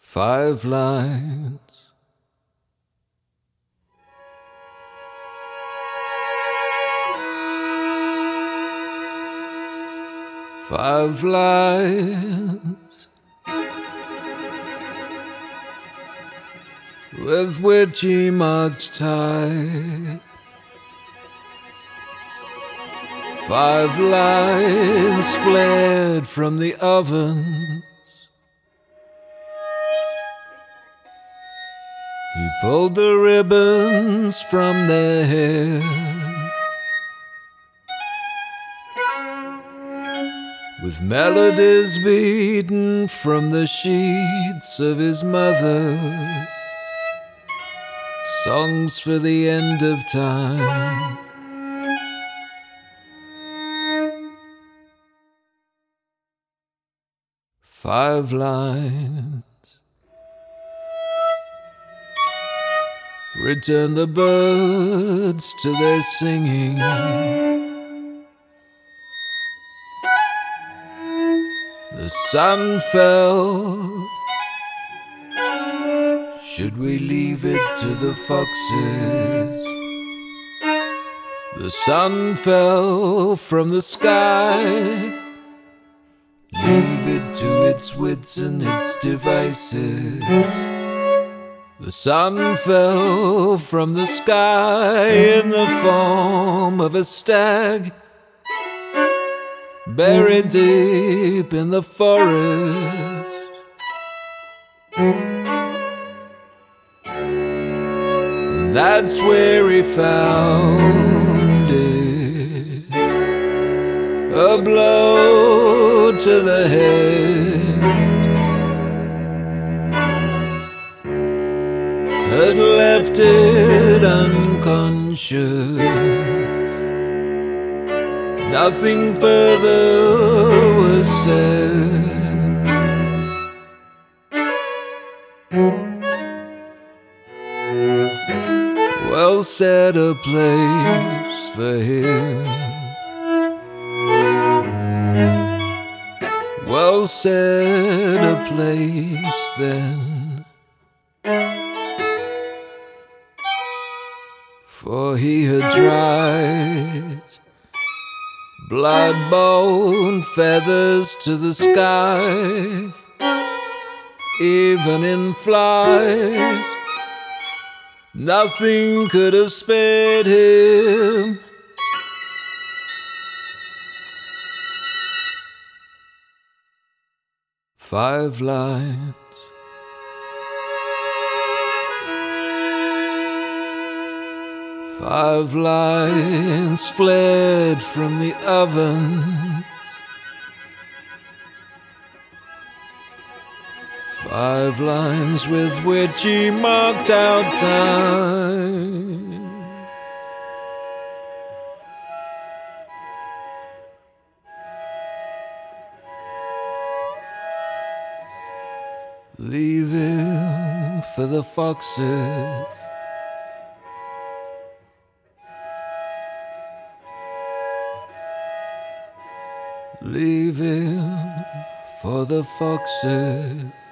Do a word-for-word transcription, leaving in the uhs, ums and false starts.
Five lines. Five lines with which he marked time. Five lines flared from the ovens. He pulled the ribbons from their hair with melodies beaten from the sheets of his mother, songs for the end of time. Five lines. Return the birds to their singing. The sun fell. Should we leave it to the foxes? The sun fell from the sky. Leave it to its wits and its devices. The sun fell from the sky in the form of a stag, buried deep in the forest. And that's where he found it, a blow to the head had left it unconscious. Nothing further was said. Well said, a place for him. Well said, a place then. For he had tried blood, bone, feathers to the sky. Even in flight, nothing could have spared him. Five lines. Five lines fled from the ovens. Five lines with which he marked out time. Leaving for the foxes. Leaving for the foxes.